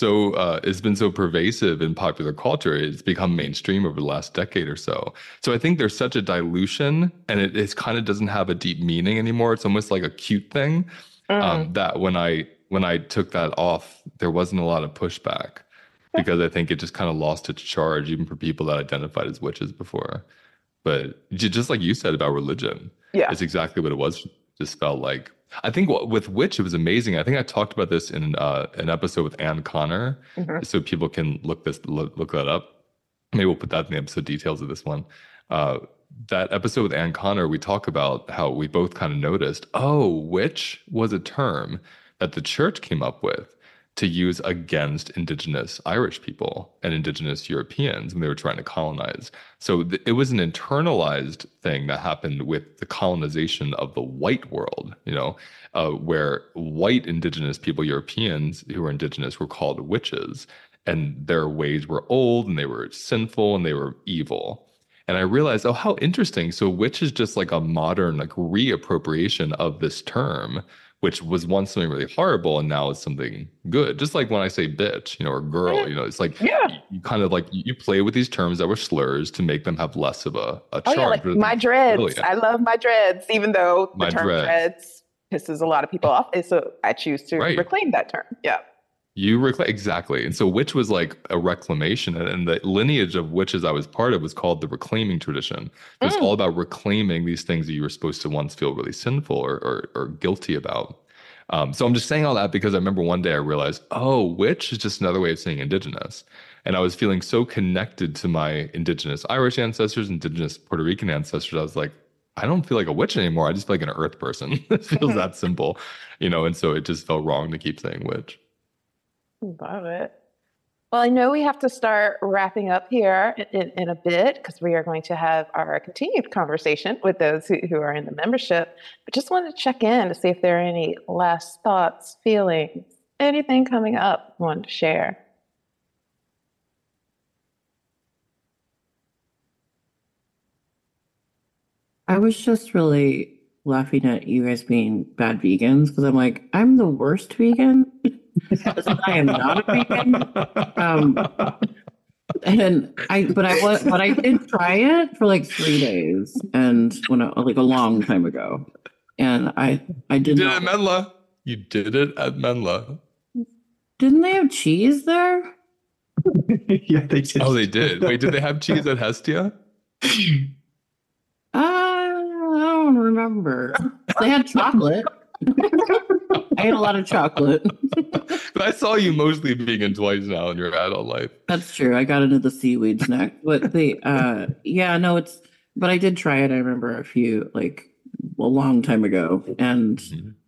been so pervasive in popular culture. It's become mainstream over the last decade or so. So I think there's such a dilution, and it kind of doesn't have a deep meaning anymore. It's almost like a cute thing that when I took that off, there wasn't a lot of pushback because I think it just kind of lost its charge, even for people that identified as witches before. But just like you said about religion, it's exactly what it was. Just felt like, I think with witch, it was amazing. I think I talked about this in an episode with Ann Connor, so people can look that up. Maybe we'll put that in the episode details of this one. That episode with Ann Connor, we talk about how we both kind of noticed, witch was a term that the church came up with to use against indigenous Irish people and indigenous Europeans when they were trying to colonize. So it was an internalized thing that happened with the colonization of the white world, where white indigenous people, Europeans who were indigenous, were called witches, and their ways were old and they were sinful and they were evil. And I realized, how interesting. So witch is just like a modern reappropriation of this term, which was once something really horrible and now it's something good. Just like when I say bitch, or girl, it's like you kind of like you play with these terms that were slurs to make them have less of a charge. Like my dreads. Really, I love my dreads, even though the term dreads pisses a lot of people off. So I choose to reclaim that term. Yeah. You reclaim, exactly. And so witch was like a reclamation, and the lineage of witches I was part of was called the reclaiming tradition. It's all about reclaiming these things that you were supposed to once feel really sinful or guilty about. So I'm just saying all that because I remember one day I realized, witch is just another way of saying indigenous. And I was feeling so connected to my indigenous Irish ancestors, indigenous Puerto Rican ancestors. I was like, I don't feel like a witch anymore. I just feel like an earth person. It feels that simple, and so it just felt wrong to keep saying witch. Love it. Well, I know we have to start wrapping up here in a bit because we are going to have our continued conversation with those who are in the membership. But just wanted to check in to see if there are any last thoughts, feelings, anything coming up you want to share. I was just really laughing at you guys being bad vegans because I'm like, I'm the worst vegan. I am not a vegan. But I did try it for like 3 days, and like a long time ago, and I did. You did it at Menla. You did it at Menla. Didn't they have cheese there? Yeah, they did. Oh, they did. Wait, did they have cheese at Hestia? I don't remember. They had chocolate. I ate a lot of chocolate. But I saw you mostly vegan twice now in your adult life. That's true. I got into the seaweed snack. But but I did try it. I remember a long time ago. And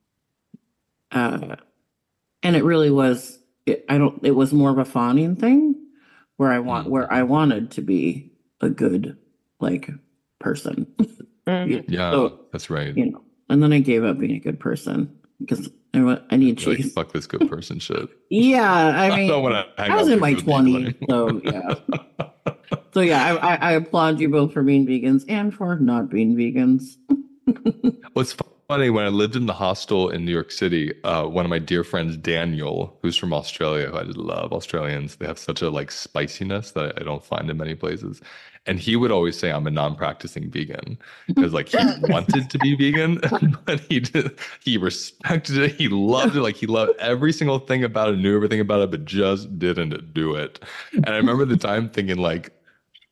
and it really was it was more of a fawning thing where I wanted to be a good person. Yeah, so, that's right. And then I gave up being a good person because I need cheese. Like, fuck this good person shit. Yeah, I mean, I was in my 20s, so yeah. So yeah, I applaud you both for being vegans and for not being vegans. What's funny, when I lived in the hostel in New York City, one of my dear friends, Daniel, who's from Australia, who I just love Australians. They have such a spiciness that I don't find in many places. And he would always say I'm a non-practicing vegan because he wanted to be vegan, but he respected it. He loved it. He loved every single thing about it, knew everything about it, but just didn't do it. And I remember the time thinking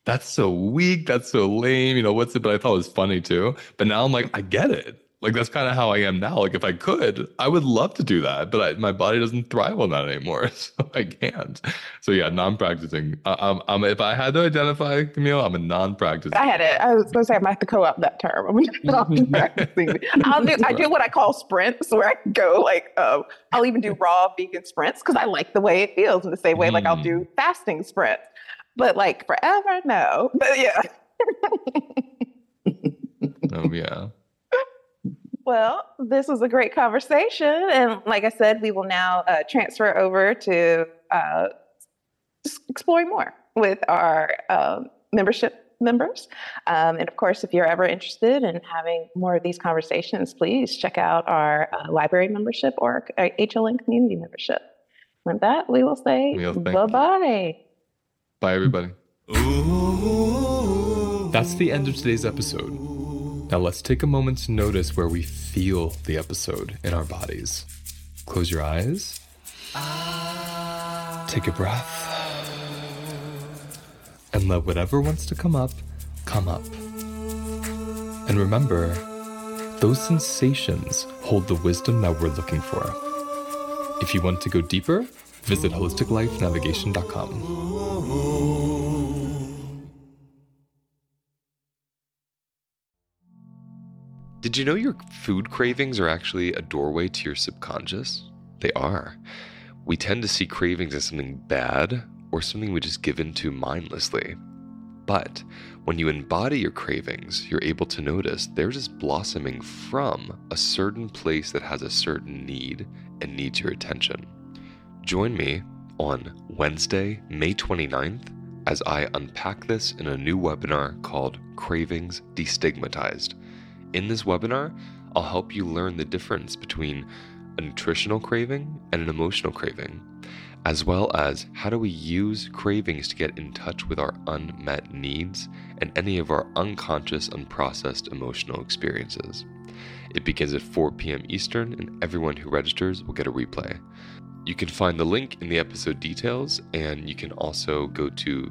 that's so weak. That's so lame. You know, what's it? But I thought it was funny too. But now I'm like, I get it. Like, that's kind of how I am now. Like, if I could, I would love to do that. But my body doesn't thrive on that anymore. So I can't. So yeah, non-practicing. If I had to identify, Camille, I'm a non-practicing. I was going to say, I might have to co-opt that term. I'm non-practicing. I do what I call sprints, where I go like, I'll even do raw vegan sprints because I like the way it feels in the same way, like I'll do fasting sprints. But like forever, no. But yeah. Oh, yeah. Well, this was a great conversation. And like I said, we will now transfer over to exploring more with our membership members. And of course, if you're ever interested in having more of these conversations, please check out our library membership or HLN community membership. With that, we will say bye-bye. Bye, everybody. That's the end of today's episode. Now let's take a moment to notice where we feel the episode in our bodies. Close your eyes. Take a breath. And let whatever wants to come up, come up. And remember, those sensations hold the wisdom that we're looking for. If you want to go deeper, visit holisticlifenavigation.com. Did you know your food cravings are actually a doorway to your subconscious? They are. We tend to see cravings as something bad or something we just give into mindlessly. But when you embody your cravings, you're able to notice they're just blossoming from a certain place that has a certain need and needs your attention. Join me on Wednesday, May 29th, as I unpack this in a new webinar called Cravings Destigmatized. In this webinar, I'll help you learn the difference between a nutritional craving and an emotional craving, as well as how do we use cravings to get in touch with our unmet needs and any of our unconscious, unprocessed emotional experiences. It begins at 4 p.m. Eastern, and everyone who registers will get a replay. You can find the link in the episode details, and you can also go to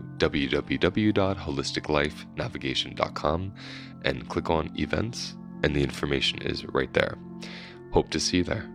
www.holisticlifenavigation.com and click on events, and the information is right there. Hope to see you there.